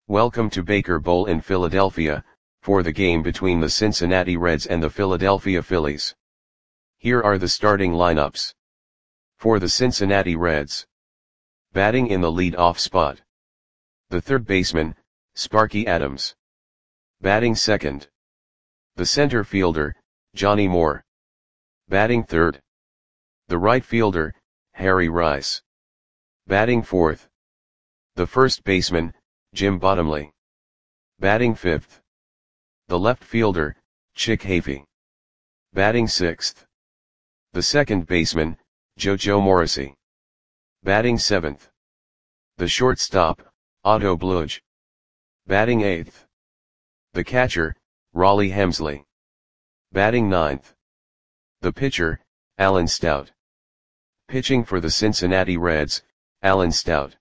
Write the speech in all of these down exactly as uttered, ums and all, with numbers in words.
Welcome to Baker Bowl in Philadelphia, for the game between the Cincinnati Reds and the Philadelphia Phillies. Here are the starting lineups. For the Cincinnati Reds. Batting in the lead-off spot. The third baseman, Sparky Adams. Batting second. The center fielder, Johnny Moore. Batting third. The right fielder, Harry Rice. Batting fourth. The first baseman, Jim Bottomley. Batting fifth. The left fielder, Chick Hafey. Batting sixth. The second baseman, JoJo Morrissey. Batting seventh. The shortstop, Otto Bludge. Batting eighth. The catcher, Rollie Hemsley. Batting ninth. The pitcher, Alan Stout. Pitching for the Cincinnati Reds, Alan Stout.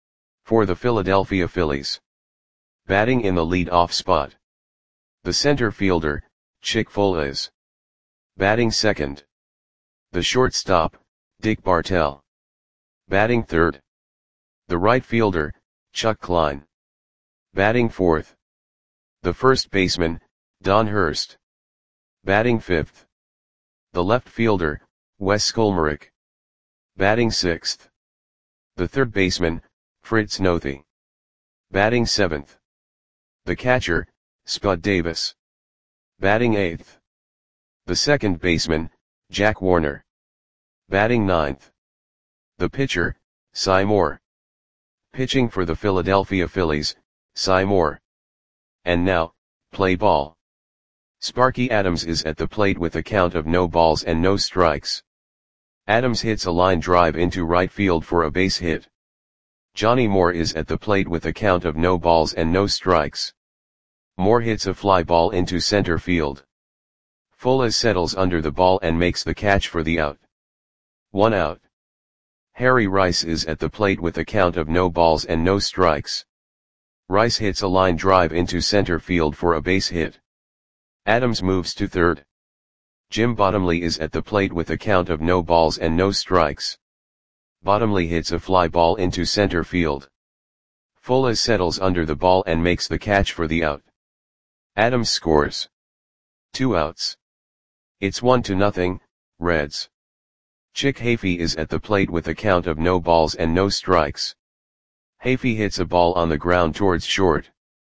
For the Philadelphia Phillies. Batting in the lead-off spot. The center fielder, Chick Foales. Batting second. The shortstop, Dick Bartell. Batting third. The right fielder, Chuck Klein. Batting fourth. The first baseman, Don Hurst. Batting fifth. The left fielder, Wes Skolmarek. Batting sixth. The third baseman, Fritz Nothey. Batting seventh. The catcher, Spud Davis. Batting eighth. The second baseman, Jack Warner. Batting ninth. The pitcher, Cy Moore. Pitching for the Philadelphia Phillies, Cy Moore. And now, play ball. Sparky Adams is at the plate with a count of no balls and no strikes. Adams hits a line drive into right field for a base hit. Johnny Moore is at the plate with a count of no balls and no strikes. Moore hits a fly ball into center field. Foales settles under the ball and makes the catch for the out. One out. Harry Rice is at the plate with a count of no balls and no strikes. Rice hits a line drive into center field for a base hit. Adams moves to third. Jim Bottomley is at the plate with a count of no balls and no strikes. Bottomley hits a fly ball into center field. Foales settles under the ball and makes the catch for the out. Adams scores. Two outs. It's one to nothing, Reds. Chick Hafey is at the plate with a count of no balls and no strikes. Hafey hits a ball on the ground towards short.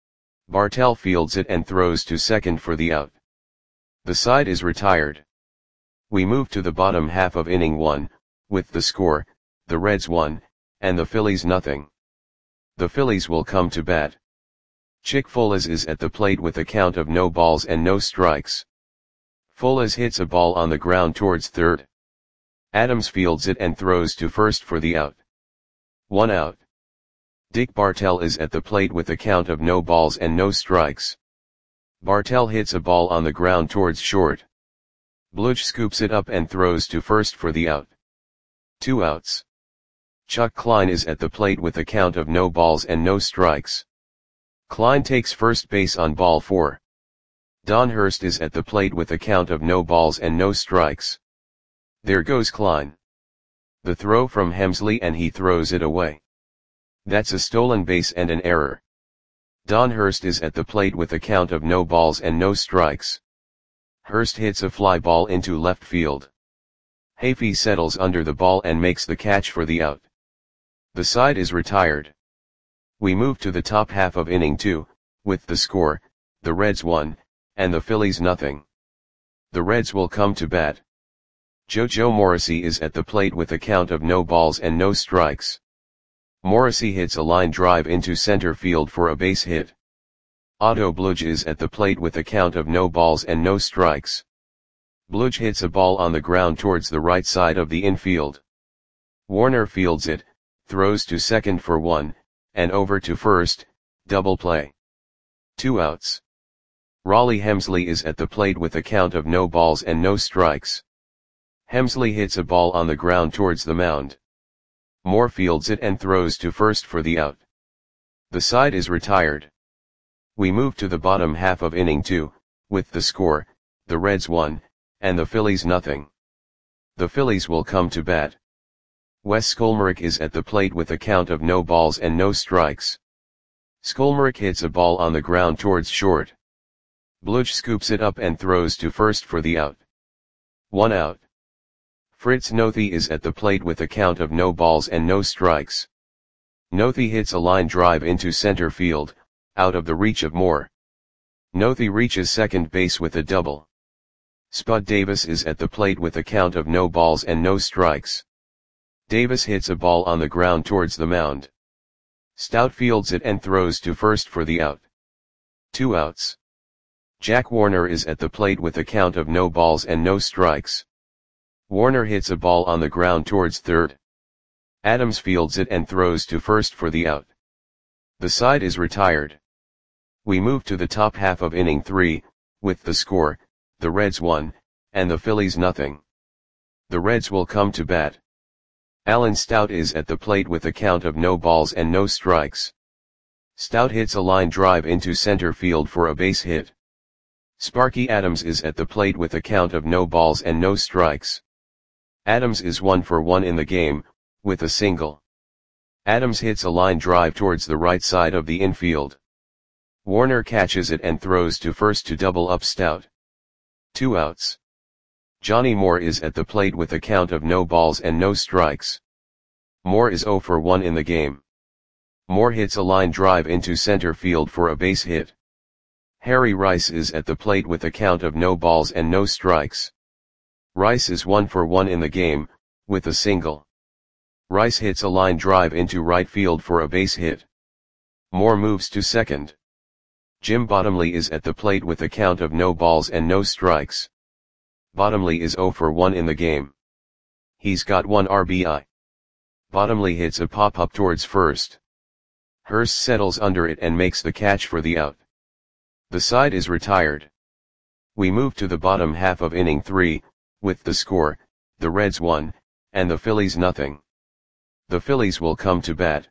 Bartell fields it and throws to second for the out. The side is retired. We move to the bottom half of inning one, with the score, the Reds one, and the Phillies nothing. The Phillies will come to bat. Chick Foales is at the plate with a count of no balls and no strikes. Foales hits a ball on the ground towards third. Adams fields it and throws to first for the out. One out. Dick Bartell is at the plate with a count of no balls and no strikes. Bartell hits a ball on the ground towards short. Bludge scoops it up and throws to first for the out. Two outs. Chuck Klein is at the plate with a count of no balls and no strikes. Klein takes first base on ball four. Don Hurst is at the plate with a count of no balls and no strikes. There goes Klein. The throw from Hemsley and he throws it away. That's a stolen base and an error. Don Hurst is at the plate with a count of no balls and no strikes. Hurst hits a fly ball into left field. Hafey settles under the ball and makes the catch for the out. The side is retired. We move to the top half of inning two, with the score, the Reds one, and the Phillies nothing. The Reds will come to bat. JoJo Morrissey is at the plate with a count of no balls and no strikes. Morrissey hits a line drive into center field for a base hit. Otto Bludge is at the plate with a count of no balls and no strikes. Bludge hits a ball on the ground towards the right side of the infield. Warner fields it, throws to second for one, and over to first, double play. Two outs. Rollie Hemsley is at the plate with a count of no balls and no strikes. Hemsley hits a ball on the ground towards the mound. Moore fields it and throws to first for the out. The side is retired. We move to the bottom half of inning two, with the score, the Reds one, and the Phillies nothing. The Phillies will come to bat. Wes Skolmarek is at the plate with a count of no balls and no strikes. Skolmarek hits a ball on the ground towards short. Bluj scoops it up and throws to first for the out. One out. Fritz Nothi is at the plate with a count of no balls and no strikes. Nothi hits a line drive into center field, out of the reach of Moore. Nothi reaches second base with a double. Spud Davis is at the plate with a count of no balls and no strikes. Davis hits a ball on the ground towards the mound. Stout fields it and throws to first for the out. Two outs. Jack Warner is at the plate with a count of no balls and no strikes. Warner hits a ball on the ground towards third. Adams fields it and throws to first for the out. The side is retired. We move to the top half of inning three, with the score, the Reds one, and the Phillies nothing. The Reds will come to bat. Alan Stout is at the plate with a count of no balls and no strikes. Stout hits a line drive into center field for a base hit. Sparky Adams is at the plate with a count of no balls and no strikes. Adams is one for one in the game, with a single. Adams hits a line drive towards the right side of the infield. Warner catches it and throws to first to double up Stout. Two outs. Johnny Moore is at the plate with a count of no balls and no strikes. Moore is zero for one in the game. Moore hits a line drive into center field for a base hit. Harry Rice is at the plate with a count of no balls and no strikes. Rice is one for one in the game, with a single. Rice hits a line drive into right field for a base hit. Moore moves to second. Jim Bottomley is at the plate with a count of no balls and no strikes. Bottomley is zero for one in the game. He's got one R B I. Bottomley hits a pop-up towards first. Hurst settles under it and makes the catch for the out. The side is retired. We move to the bottom half of inning three, with the score, the Reds one, and the Phillies nothing. The Phillies will come to bat.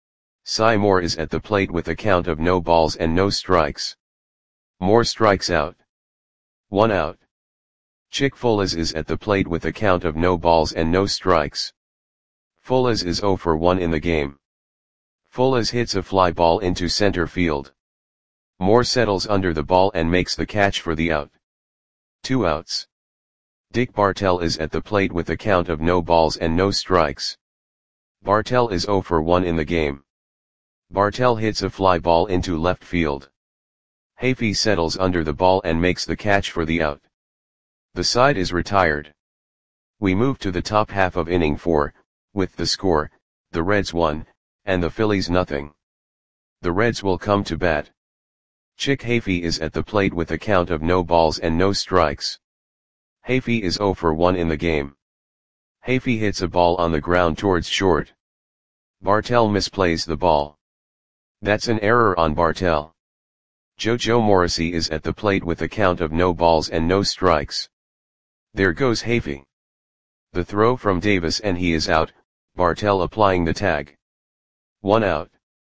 Cy Moore is at the plate with a count of no balls and no strikes. Moore strikes out. One out. Chick Folas is at the plate with a count of no balls and no strikes. Folas is zero for one in the game. Folas hits a fly ball into center field. Moore settles under the ball and makes the catch for the out. Two outs. Dick Bartell is at the plate with a count of no balls and no strikes. Bartell is zero for one in the game. Bartell hits a fly ball into left field. Hafey settles under the ball and makes the catch for the out. The side is retired. We move to the top half of inning four, with the score, the Reds one, and the Phillies nothing. The Reds will come to bat. Chick Hafey is at the plate with a count of no balls and no strikes. Hafey is zero for one in the game. Hafey hits a ball on the ground towards short. Bartell misplays the ball. That's an error on Bartell. JoJo Morrissey is at the plate with a count of no balls and no strikes. There goes Hafey. The throw from Davis and he is out, Bartell applying the tag. One out.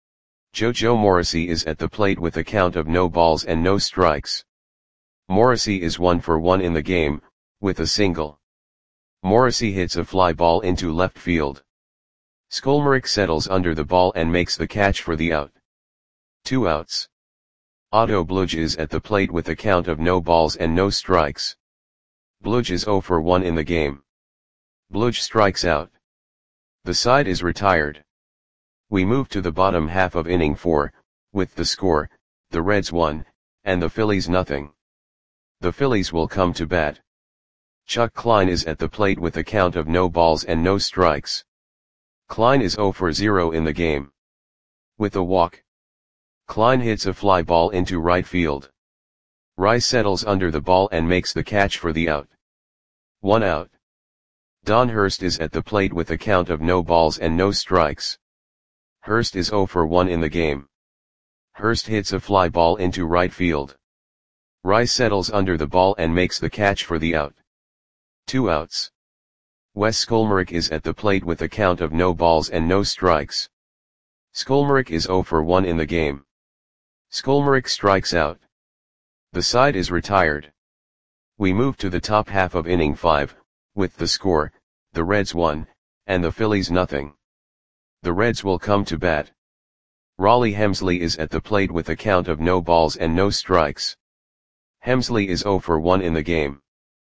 JoJo Morrissey is at the plate with a count of no balls and no strikes. Morrissey is one for one in the game, with a single. Morrissey hits a fly ball into left field. Skolmarek settles under the ball and makes the catch for the out. Two outs. Otto Bluj is at the plate with a count of no balls and no strikes. Bluj is zero for one in the game. Bluj strikes out. The side is retired. We move to the bottom half of inning four, with the score, the Reds one, and the Phillies nothing. The Phillies will come to bat. Chuck Klein is at the plate with a count of no balls and no strikes. Klein is zero for zero in the game. With a walk. Klein hits a fly ball into right field. Rice settles under the ball and makes the catch for the out. One out. Don Hurst is at the plate with a count of no balls and no strikes. Hurst is zero for one in the game. Hurst hits a fly ball into right field. Rice settles under the ball and makes the catch for the out. Two outs. Wes Skolmarek is at the plate with a count of no balls and no strikes. Skolmarek is zero for one in the game. Skolmarek strikes out. The side is retired. We move to the top half of inning five, with the score, the Reds one, and the Phillies nothing. The Reds will come to bat. Raleigh Hemsley is at the plate with a count of no balls and no strikes. Hemsley is zero for one in the game.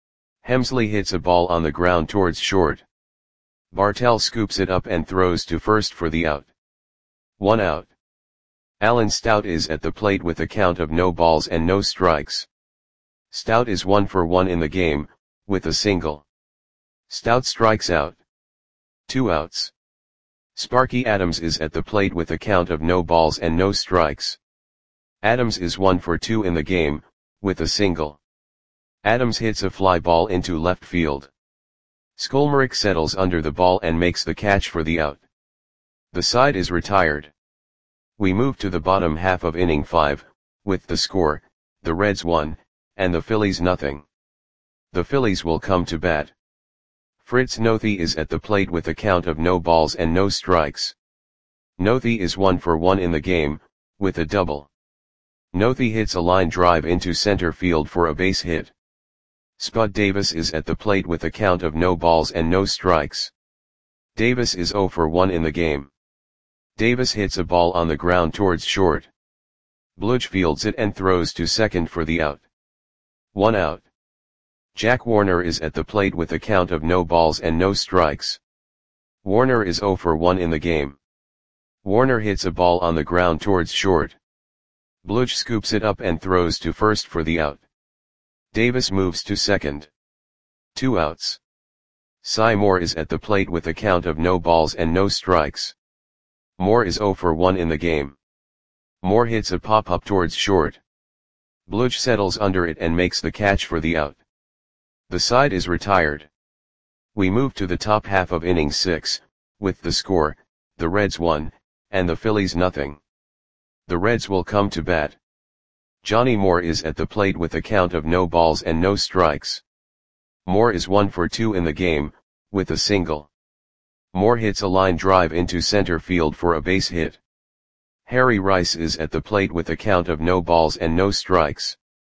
Hemsley hits a ball on the ground towards short. Bartel scoops it up and throws to first for the out. One out. Alan Stout is at the plate with a count of no balls and no strikes. Stout is one for one in the game, with a single. Stout strikes out. Two outs. Sparky Adams is at the plate with a count of no balls and no strikes. Adams is one for two in the game, with a single. Adams hits a fly ball into left field. Skolmerick settles under the ball and makes the catch for the out. The side is retired. We move to the bottom half of inning five, with the score, the Reds one, and the Phillies nothing. The Phillies will come to bat. Fritz Nothey is at the plate with a count of no balls and no strikes. Nothey is one for one in the game, with a double. Nothey hits a line drive into center field for a base hit. Spud Davis is at the plate with a count of no balls and no strikes. Davis is zero for one in the game. Davis hits a ball on the ground towards short. Bludge fields it and throws to second for the out. One out. Jack Warner is at the plate with a count of no balls and no strikes. Warner is zero for one in the game. Warner hits a ball on the ground towards short. Bludge scoops it up and throws to first for the out. Davis moves to second. Two outs. Cy Moore is at the plate with a count of no balls and no strikes. Moore is zero for one in the game. Moore hits a pop-up towards short. Bludge settles under it and makes the catch for the out. The side is retired. We move to the top half of inning six, with the score, the Reds one, and the Phillies nothing. The Reds will come to bat. Johnny Moore is at the plate with a count of no balls and no strikes. Moore is one for two in the game, with a single. Moore hits a line drive into center field for a base hit. Harry Rice is at the plate with a count of no balls and no strikes.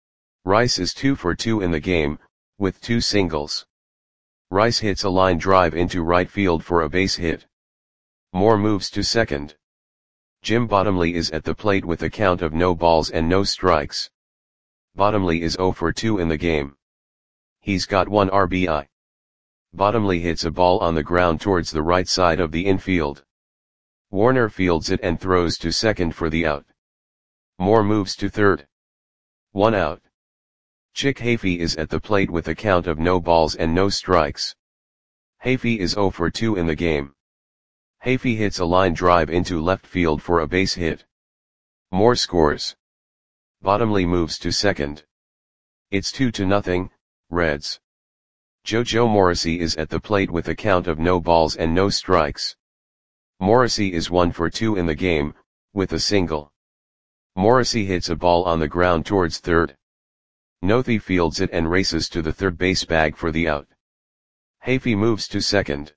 Rice is two for two in the game, with two singles. Rice hits a line drive into right field for a base hit. Moore moves to second. Jim Bottomley is at the plate with a count of no balls and no strikes. Bottomley is zero for two in the game. He's got one R B I. Bottomley hits a ball on the ground towards the right side of the infield. Warner fields it and throws to second for the out. Moore moves to third. One out. Chick Hafey is at the plate with a count of no balls and no strikes. Hafey is zero for two in the game. Hafey hits a line drive into left field for a base hit. Moore scores. Bottomley moves to second. It's two to nothing, Reds. JoJo Morrissey is at the plate with a count of no balls and no strikes. Morrissey is one for two in the game, with a single. Morrissey hits a ball on the ground towards third. Nothey fields it and races to the third base bag for the out. Hafey moves to second.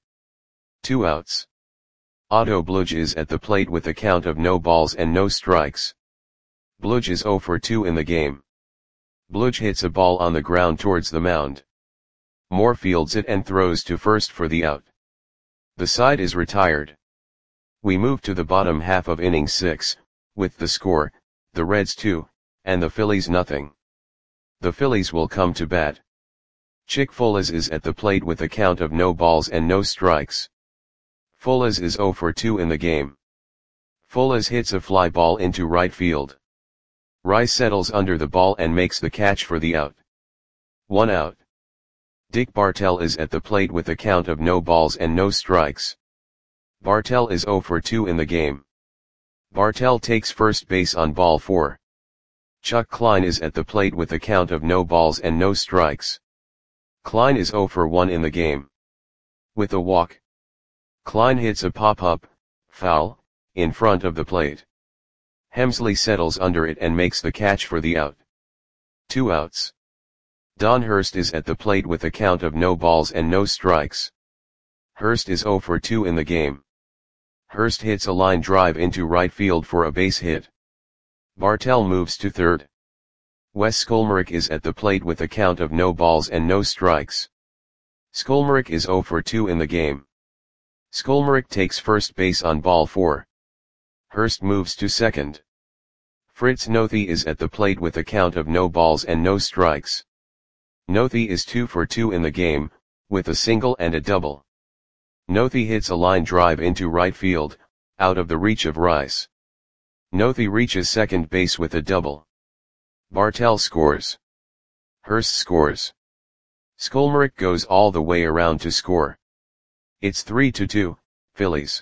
Two outs. Otto Bludge is at the plate with a count of no balls and no strikes. Bludge is zero for two in the game. Bludge hits a ball on the ground towards the mound. Moore fields it and throws to first for the out. The side is retired. We move to the bottom half of inning six, with the score, the Reds two, and the Phillies nothing. The Phillies will come to bat. Chick Folas is at the plate with a count of no balls and no strikes. Folas is zero for two in the game. Folas hits a fly ball into right field. Rice settles under the ball and makes the catch for the out. One out. Dick Bartel is at the plate with a count of no balls and no strikes. Bartel is zero for two in the game. Bartel takes first base on ball four. Chuck Klein is at the plate with a count of no balls and no strikes. Klein is zero for one in the game. With a walk. Klein hits a pop-up, foul, in front of the plate. Hemsley settles under it and makes the catch for the out. Two outs. Don Hurst is at the plate with a count of no balls and no strikes. Hurst is zero for two in the game. Hurst hits a line drive into right field for a base hit. Bartel moves to third. Wes Skolmerick is at the plate with a count of no balls and no strikes. Skolmerick is zero for two in the game. Skolmerick takes first base on ball four. Hurst moves to second. Fritz Nothi is at the plate with a count of no balls and no strikes. Nothi is two for two in the game, with a single and a double. Nothi hits a line drive into right field, out of the reach of Rice. Nothi reaches second base with a double. Bartell scores. Hurst scores. Skolmarek goes all the way around to score. It's three to two, Phillies.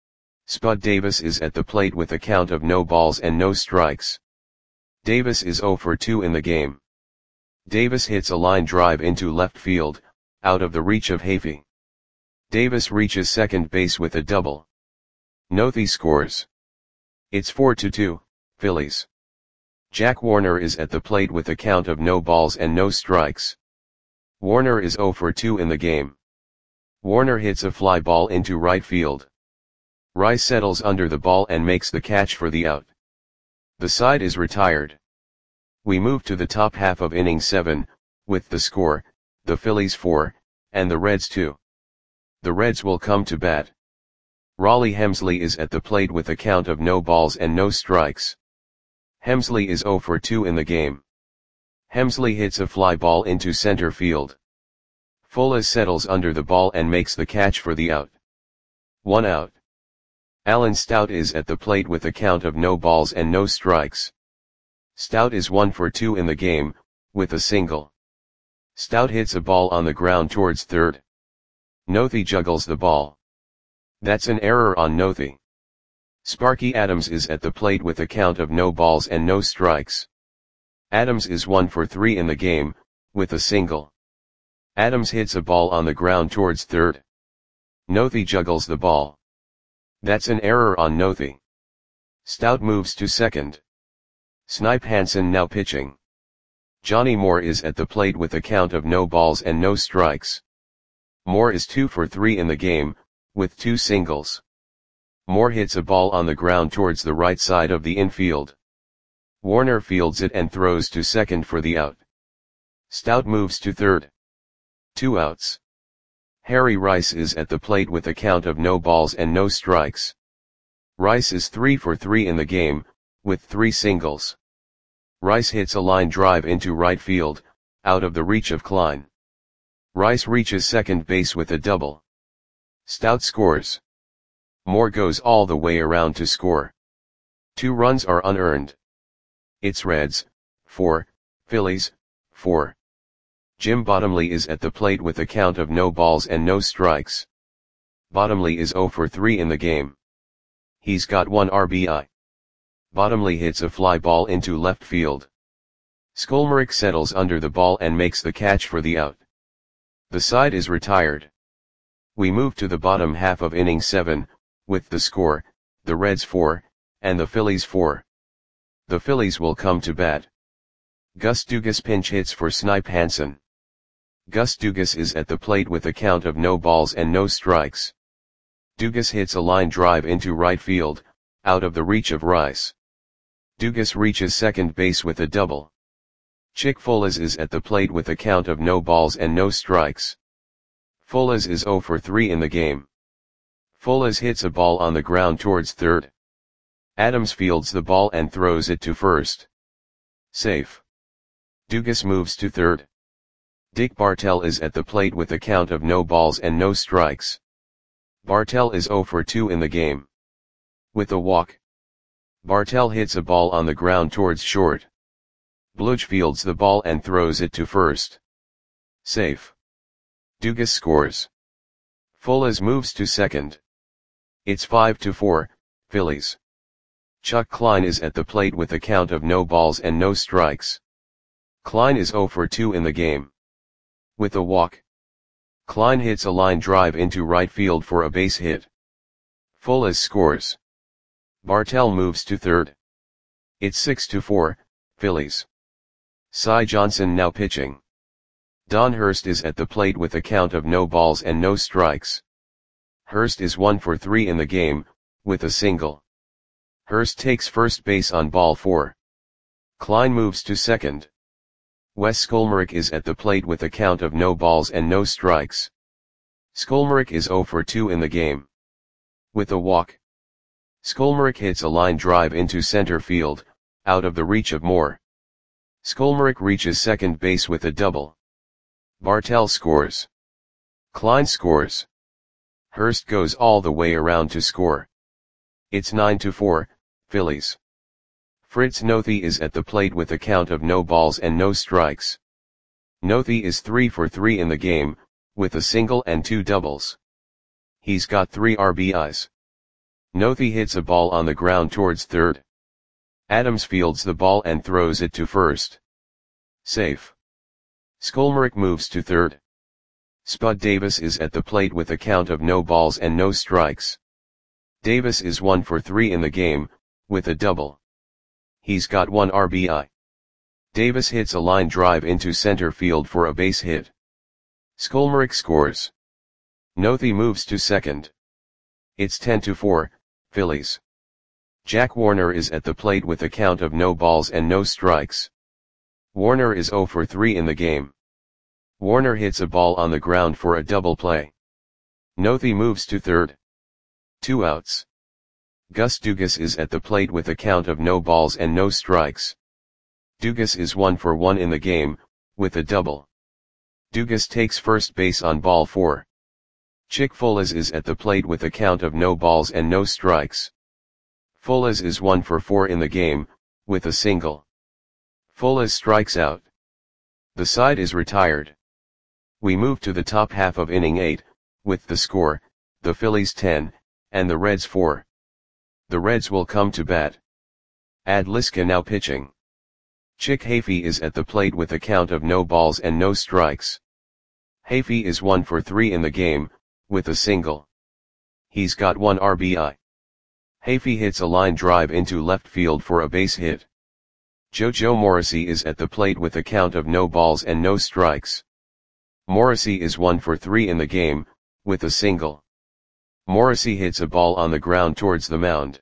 Spud Davis is at the plate with a count of no balls and no strikes. Davis is zero for two in the game. Davis hits a line drive into left field, out of the reach of Hafey. Davis reaches second base with a double. Nothi scores. It's four to two, Phillies. Jack Warner is at the plate with a count of no balls and no strikes. Warner is zero for two in the game. Warner hits a fly ball into right field. Rice settles under the ball and makes the catch for the out. The side is retired. We move to the top half of inning seven, with the score, the Phillies four, and the Reds two. The Reds will come to bat. Raleigh Hemsley is at the plate with a count of no balls and no strikes. Hemsley is zero for two in the game. Hemsley hits a fly ball into center field. Fuller settles under the ball and makes the catch for the out. One out. Alan Stout is at the plate with a count of no balls and no strikes. Stout is one for two in the game, with a single. Stout hits a ball on the ground towards third. Nothi juggles the ball. That's an error on Nothi. Sparky Adams is at the plate with a count of no balls and no strikes. Adams is one for three in the game, with a single. Adams hits a ball on the ground towards third. Nothi juggles the ball. That's an error on Nothi. Stout moves to second. Snipe Hansen now pitching. Johnny Moore is at the plate with a count of no balls and no strikes. Moore is two for three in the game, with two singles. Moore hits a ball on the ground towards the right side of the infield. Warner fields it and throws to second for the out. Stout moves to third. Two outs. Harry Rice is at the plate with a count of no balls and no strikes. Rice is three for three in the game, with three singles. Rice hits a line drive into right field, out of the reach of Klein. Rice reaches second base with a double. Stout scores. Moore goes all the way around to score. Two runs are unearned. It's Reds, four, Phillies, four. Jim Bottomley is at the plate with a count of no balls and no strikes. Bottomley is zero for three in the game. He's got one R B I. Bottomley hits a fly ball into left field. Skolmarek settles under the ball and makes the catch for the out. The side is retired. We move to the bottom half of inning seven, with the score, the Reds four, and the Phillies four. The Phillies will come to bat. Gus Dugas pinch hits for Snipe Hansen. Gus Dugas is at the plate with a count of no balls and no strikes. Dugas hits a line drive into right field, out of the reach of Rice. Dugas reaches second base with a double. Chick Folas is at the plate with a count of no balls and no strikes. Folas is zero for three in the game. Folas hits a ball on the ground towards third. Adams fields the ball and throws it to first. Safe. Dugas moves to third. Dick Bartell is at the plate with a count of no balls and no strikes. Bartell is zero for two in the game. With a walk. Bartell hits a ball on the ground towards short. Bludge fields the ball and throws it to first. Safe. Dugas scores. Folas moves to second. It's five to four, Phillies. Chuck Klein is at the plate with a count of no balls and no strikes. Klein is zero for two in the game. With a walk. Klein hits a line drive into right field for a base hit. Folas scores. Bartell moves to third. It's six to four, Phillies. Cy Johnson now pitching. Don Hurst is at the plate with a count of no balls and no strikes. Hurst is one for three in the game, with a single. Hurst takes first base on ball four. Klein moves to second. Wes Skolmarek is at the plate with a count of no balls and no strikes. Skolmarek is zero for two in the game. With a walk. Skolmarek hits a line drive into center field, out of the reach of Moore. Skolmarek reaches second base with a double. Bartel scores. Klein scores. Hurst goes all the way around to score. It's nine to four, Phillies. Fritz Nothi is at the plate with a count of no balls and no strikes. Nothi is three for three in the game, with a single and two doubles. He's got three R B Is. Nothi hits a ball on the ground towards third. Adams fields the ball and throws it to first. Safe. Skolmarek moves to third. Spud Davis is at the plate with a count of no balls and no strikes. Davis is one for three in the game, with a double. He's got one R B I. Davis hits a line drive into center field for a base hit. Skolmarek scores. Nothi moves to second. It's ten to four, Phillies. Jack Warner is at the plate with a count of no balls and no strikes. Warner is zero for three in the game. Warner hits a ball on the ground for a double play. Nothi moves to third. Two outs. Gus Dugas is at the plate with a count of no balls and no strikes. Dugas is one for one in the game, with a double. Dugas takes first base on ball four. Chick Folas is at the plate with a count of no balls and no strikes. Folas is one for four in the game, with a single. Folas strikes out. The side is retired. We move to the top half of inning eight, with the score, the Phillies ten, and the Reds four. The Reds will come to bat. Ad Liska now pitching. Chick Hafey is at the plate with a count of no balls and no strikes. Hafey is one for three in the game, with a single. He's got one R B I. Hafey hits a line drive into left field for a base hit. JoJo Morrissey is at the plate with a count of no balls and no strikes. Morrissey is one for three in the game, with a single. Morrissey hits a ball on the ground towards the mound.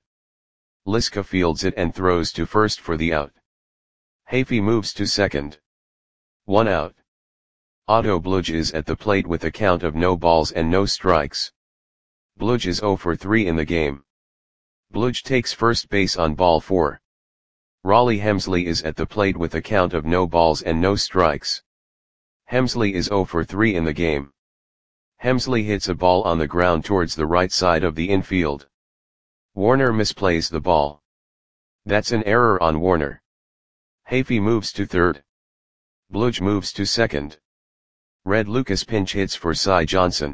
Liska fields it and throws to first for the out. Hafey moves to second. One out. Otto Bludge is at the plate with a count of no balls and no strikes. Bludge is zero for three in the game. Bludge takes first base on ball four. Raleigh Hemsley is at the plate with a count of no balls and no strikes. Hemsley is zero for three in the game. Hemsley hits a ball on the ground towards the right side of the infield. Warner misplays the ball. That's an error on Warner. Hafey moves to third. Bludge moves to second. Red Lucas pinch hits for Cy Johnson.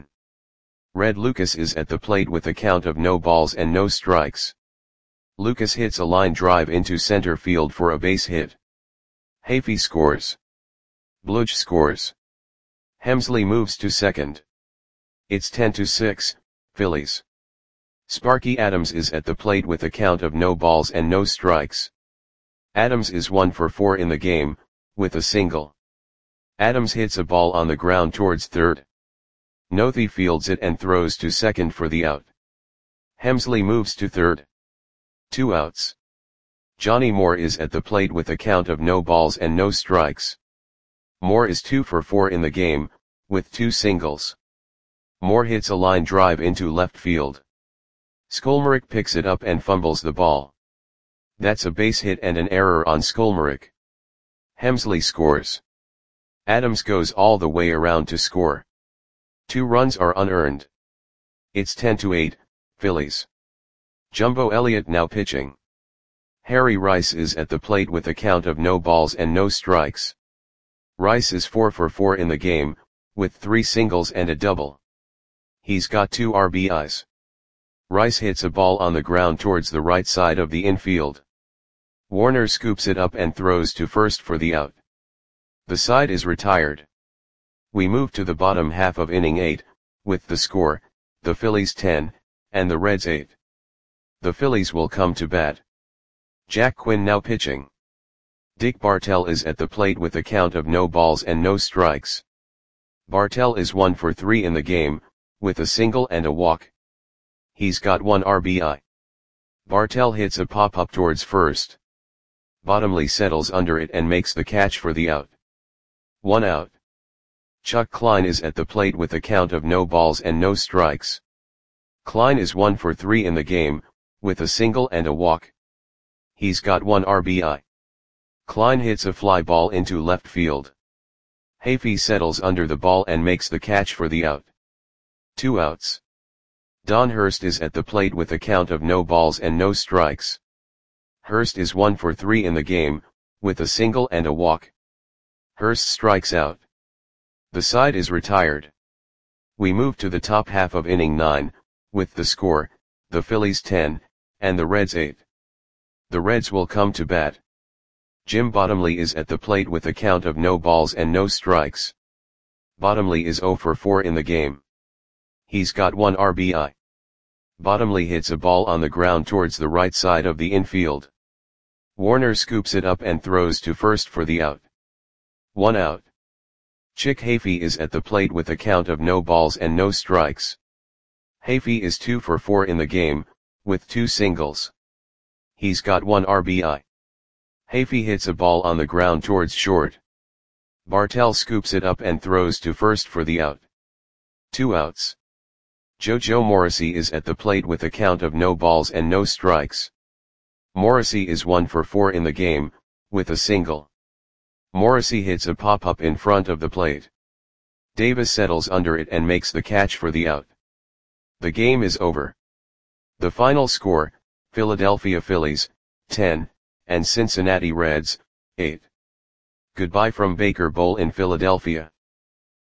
Red Lucas is at the plate with a count of no balls and no strikes. Lucas hits a line drive into center field for a base hit. Hafey scores. Bludge scores. Hemsley moves to second. It's ten to six, Phillies. Sparky Adams is at the plate with a count of no balls and no strikes. Adams is one for four in the game, with a single. Adams hits a ball on the ground towards third. Nothi fields it and throws to second for the out. Hemsley moves to third. Two outs. Johnny Moore is at the plate with a count of no balls and no strikes. Moore is two for four in the game, with two singles. Moore hits a line drive into left field. Skolmarek picks it up and fumbles the ball. That's a base hit and an error on Skolmarek. Hemsley scores. Adams goes all the way around to score. Two runs are unearned. It's ten to eight, Phillies. Jumbo Elliott now pitching. Harry Rice is at the plate with a count of no balls and no strikes. Rice is four for four in the game, with three singles and a double. He's got two R B Is. Rice hits a ball on the ground towards the right side of the infield. Warner scoops it up and throws to first for the out. The side is retired. We move to the bottom half of inning eight, with the score, the Phillies ten, and the Reds eight. The Phillies will come to bat. Jack Quinn now pitching. Dick Bartell is at the plate with a count of no balls and no strikes. Bartell is one for three in the game, with a single and a walk. He's got one R B I. Bartell hits a pop-up towards first. Bottomley settles under it and makes the catch for the out. One out. Chuck Klein is at the plate with a count of no balls and no strikes. Klein is one for three in the game, with a single and a walk. He's got one R B I. Klein hits a fly ball into left field. Hafey settles under the ball and makes the catch for the out. Two outs. Don Hurst is at the plate with a count of no balls and no strikes. Hurst is one for three in the game, with a single and a walk. Hurst strikes out. The side is retired. We move to the top half of inning nine, with the score, the Phillies ten, and the Reds eight. The Reds will come to bat. Jim Bottomley is at the plate with a count of no balls and no strikes. Bottomley is zero for four in the game. He's got one R B I. Bottomley hits a ball on the ground towards the right side of the infield. Warner scoops it up and throws to first for the out. One out. Chick Hafey is at the plate with a count of no balls and no strikes. Hafey is two for four in the game, with two singles. He's got one R B I. Hafey hits a ball on the ground towards short. Bartell scoops it up and throws to first for the out. Two outs. JoJo Morrissey is at the plate with a count of no balls and no strikes. Morrissey is one for four in the game, with a single. Morrissey hits a pop-up in front of the plate. Davis settles under it and makes the catch for the out. The game is over. The final score, Philadelphia Phillies, ten, and Cincinnati Reds, eight. Goodbye from Baker Bowl in Philadelphia.